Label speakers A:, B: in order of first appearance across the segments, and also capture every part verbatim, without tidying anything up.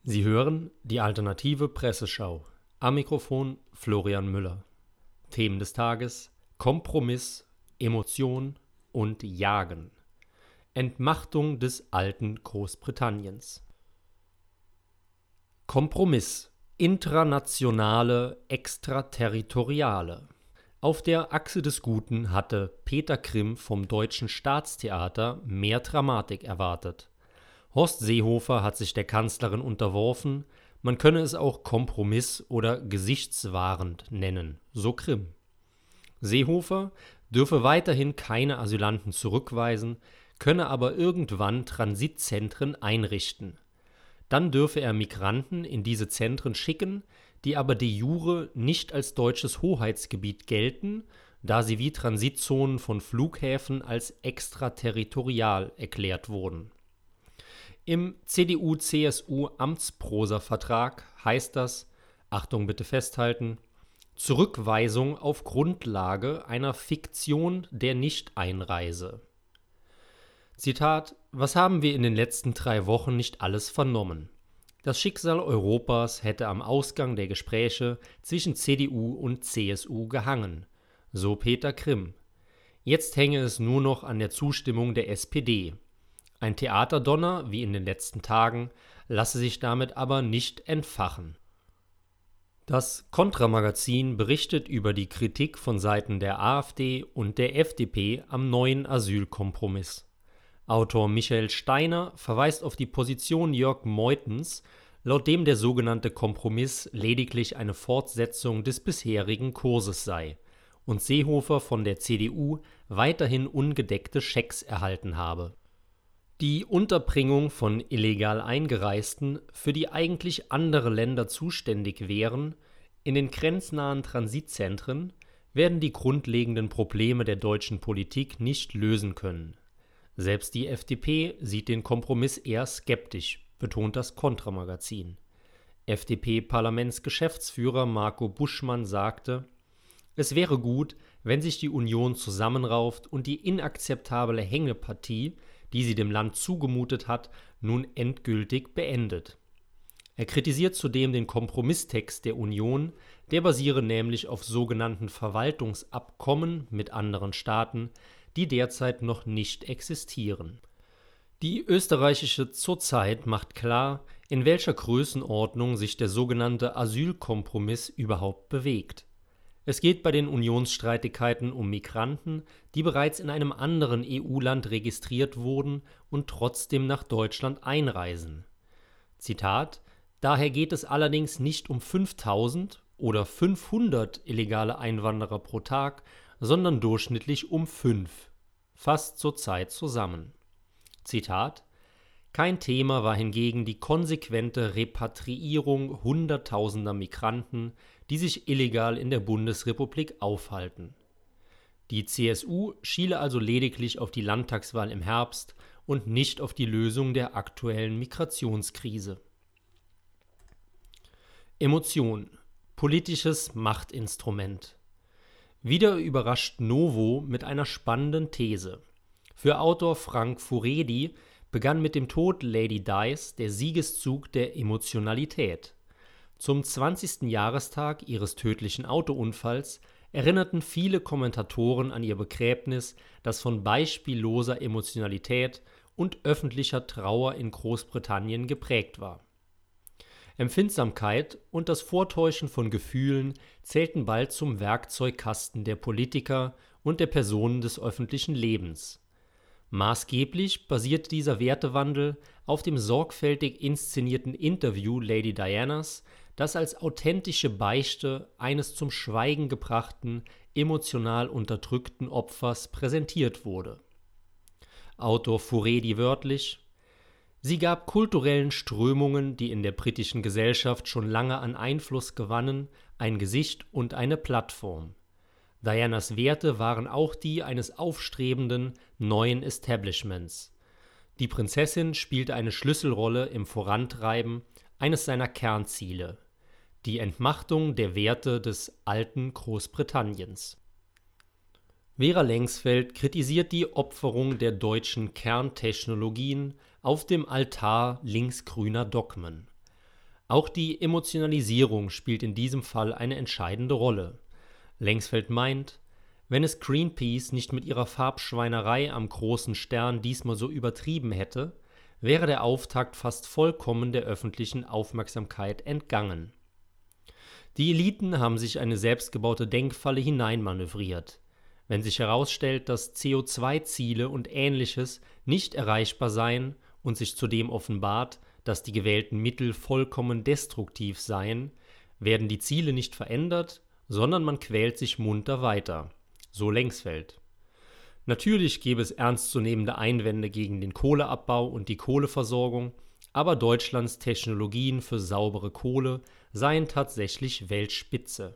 A: Sie hören die Alternative Presseschau. Am Mikrofon Florian Müller. Themen des Tages: Kompromiss, Emotion und Jagen. Entmachtung des alten Großbritanniens. Kompromiss, intranationale, extraterritoriale. Auf der Achse des Guten hatte Peter Grimm vom Deutschen Staatstheater mehr Dramatik erwartet. Horst Seehofer hat sich der Kanzlerin unterworfen, man könne es auch Kompromiss oder gesichtswahrend nennen, so Grimm. Seehofer dürfe weiterhin keine Asylanten zurückweisen, könne aber irgendwann Transitzentren einrichten. Dann dürfe er Migranten in diese Zentren schicken, die aber de jure nicht als deutsches Hoheitsgebiet gelten, da sie wie Transitzonen von Flughäfen als extraterritorial erklärt wurden. Im C D U-C S U-Amtsprosa-Vertrag heißt das, Achtung bitte festhalten, Zurückweisung auf Grundlage einer Fiktion der Nichteinreise. Zitat: Was haben wir in den letzten drei Wochen nicht alles vernommen? Das Schicksal Europas hätte am Ausgang der Gespräche zwischen C D U und C S U gehangen, so Peter Grimm. Jetzt hänge es nur noch an der Zustimmung der S P D. Ein Theaterdonner, wie in den letzten Tagen, lasse sich damit aber nicht entfachen. Das Kontra-Magazin berichtet über die Kritik von Seiten der AfD und der F D P am neuen Asylkompromiss. Autor Michael Steiner verweist auf die Position Jörg Meuthens, laut dem der sogenannte Kompromiss lediglich eine Fortsetzung des bisherigen Kurses sei und Seehofer von der C D U weiterhin ungedeckte Schecks erhalten habe. Die Unterbringung von illegal Eingereisten, für die eigentlich andere Länder zuständig wären, in den grenznahen Transitzentren, werden die grundlegenden Probleme der deutschen Politik nicht lösen können. Selbst die F D P sieht den Kompromiss eher skeptisch, betont das Kontra-Magazin. F D P-Parlamentsgeschäftsführer Marco Buschmann sagte, es wäre gut, wenn sich die Union zusammenrauft und die inakzeptable Hängepartie, die sie dem Land zugemutet hat, nun endgültig beendet. Er kritisiert zudem den Kompromisstext der Union, der basiere nämlich auf sogenannten Verwaltungsabkommen mit anderen Staaten, die derzeit noch nicht existieren. Die österreichische Zurzeit macht klar, in welcher Größenordnung sich der sogenannte Asylkompromiss überhaupt bewegt. Es geht bei den Unionsstreitigkeiten um Migranten, die bereits in einem anderen E U-Land registriert wurden und trotzdem nach Deutschland einreisen. Zitat: Daher geht es allerdings nicht um fünftausend oder fünfhundert illegale Einwanderer pro Tag, sondern durchschnittlich um fünf. Fasst zurzeit zusammen. Zitat: Kein Thema war hingegen die konsequente Repatriierung hunderttausender Migranten, die sich illegal in der Bundesrepublik aufhalten. Die C S U schiele also lediglich auf die Landtagswahl im Herbst und nicht auf die Lösung der aktuellen Migrationskrise. Emotion. Politisches Machtinstrument. Wieder überrascht Novo mit einer spannenden These. Für Autor Frank Furedi begann mit dem Tod Lady Di's der Siegeszug der Emotionalität. Zum zwanzigsten Jahrestag ihres tödlichen Autounfalls erinnerten viele Kommentatoren an ihr Begräbnis, das von beispielloser Emotionalität und öffentlicher Trauer in Großbritannien geprägt war. Empfindsamkeit und das Vortäuschen von Gefühlen zählten bald zum Werkzeugkasten der Politiker und der Personen des öffentlichen Lebens. Maßgeblich basiert dieser Wertewandel auf dem sorgfältig inszenierten Interview Lady Dianas, das als authentische Beichte eines zum Schweigen gebrachten, emotional unterdrückten Opfers präsentiert wurde. Autor Furedi wörtlich: Sie gab kulturellen Strömungen, die in der britischen Gesellschaft schon lange an Einfluss gewannen, ein Gesicht und eine Plattform. Dianas Werte waren auch die eines aufstrebenden, neuen Establishments. Die Prinzessin spielte eine Schlüsselrolle im Vorantreiben eines seiner Kernziele: die Entmachtung der Werte des alten Großbritanniens. Vera Lengsfeld kritisiert die Opferung der deutschen Kerntechnologien auf dem Altar linksgrüner Dogmen. Auch die Emotionalisierung spielt in diesem Fall eine entscheidende Rolle. Lengsfeld meint, wenn es Greenpeace nicht mit ihrer Farbschweinerei am großen Stern diesmal so übertrieben hätte, wäre der Auftakt fast vollkommen der öffentlichen Aufmerksamkeit entgangen. Die Eliten haben sich eine selbstgebaute Denkfalle hineinmanövriert. Wenn sich herausstellt, dass C O zwei Ziele und Ähnliches nicht erreichbar seien und sich zudem offenbart, dass die gewählten Mittel vollkommen destruktiv seien, werden die Ziele nicht verändert, sondern man quält sich munter weiter. So Lengsfeld. Natürlich gäbe es ernstzunehmende Einwände gegen den Kohleabbau und die Kohleversorgung, aber Deutschlands Technologien für saubere Kohle seien tatsächlich Weltspitze.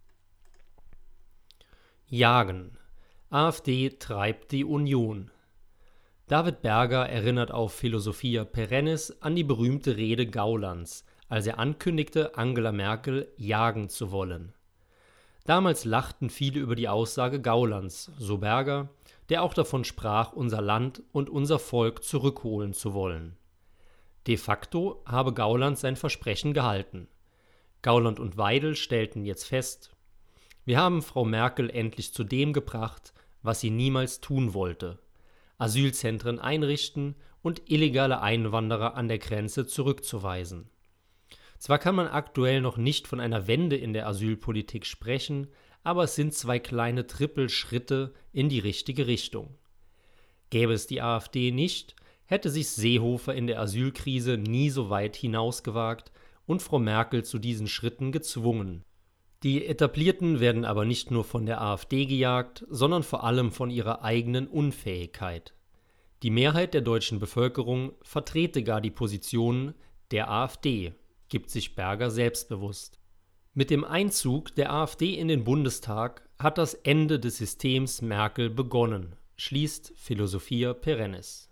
A: Jagen. AfD treibt die Union. David Berger erinnert auf Philosophia Perennis an die berühmte Rede Gaulands, als er ankündigte, Angela Merkel jagen zu wollen. Damals lachten viele über die Aussage Gaulands, so Berger, der auch davon sprach, unser Land und unser Volk zurückholen zu wollen. De facto habe Gauland sein Versprechen gehalten. Gauland und Weidel stellten jetzt fest: Wir haben Frau Merkel endlich zu dem gebracht, was sie niemals tun wollte: Asylzentren einrichten und illegale Einwanderer an der Grenze zurückzuweisen. Zwar kann man aktuell noch nicht von einer Wende in der Asylpolitik sprechen, aber es sind zwei kleine Trippelschritte in die richtige Richtung. Gäbe es die AfD nicht, hätte sich Seehofer in der Asylkrise nie so weit hinausgewagt und Frau Merkel zu diesen Schritten gezwungen. Die Etablierten werden aber nicht nur von der AfD gejagt, sondern vor allem von ihrer eigenen Unfähigkeit. Die Mehrheit der deutschen Bevölkerung vertrete gar die Positionen der AfD, gibt sich Berger selbstbewusst. Mit dem Einzug der AfD in den Bundestag hat das Ende des Systems Merkel begonnen, schließt Philosophia Perennis.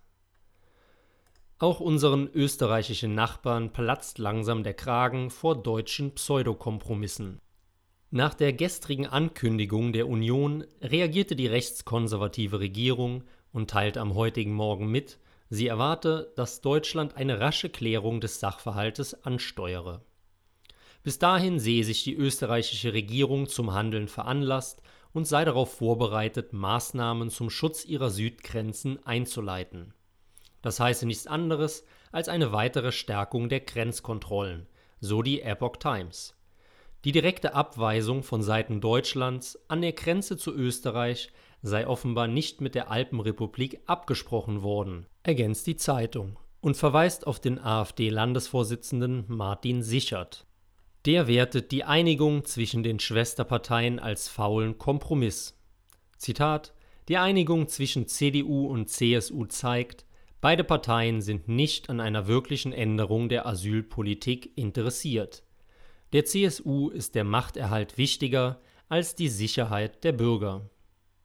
A: Auch unseren österreichischen Nachbarn platzt langsam der Kragen vor deutschen Pseudokompromissen. Nach der gestrigen Ankündigung der Union reagierte die rechtskonservative Regierung und teilt am heutigen Morgen mit, sie erwarte, dass Deutschland eine rasche Klärung des Sachverhaltes ansteuere. Bis dahin sehe sich die österreichische Regierung zum Handeln veranlasst und sei darauf vorbereitet, Maßnahmen zum Schutz ihrer Südgrenzen einzuleiten. Das heiße nichts anderes als eine weitere Stärkung der Grenzkontrollen, so die Epoch Times. Die direkte Abweisung von Seiten Deutschlands an der Grenze zu Österreich sei offenbar nicht mit der Alpenrepublik abgesprochen worden, ergänzt die Zeitung und verweist auf den AfD-Landesvorsitzenden Martin Sichert. Der wertet die Einigung zwischen den Schwesterparteien als faulen Kompromiss. Zitat: Die Einigung zwischen C D U und C S U zeigt, beide Parteien sind nicht an einer wirklichen Änderung der Asylpolitik interessiert. Der C S U ist der Machterhalt wichtiger als die Sicherheit der Bürger.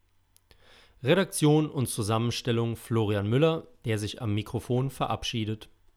A: Redaktion und Zusammenstellung Florian Müller, der sich am Mikrofon verabschiedet.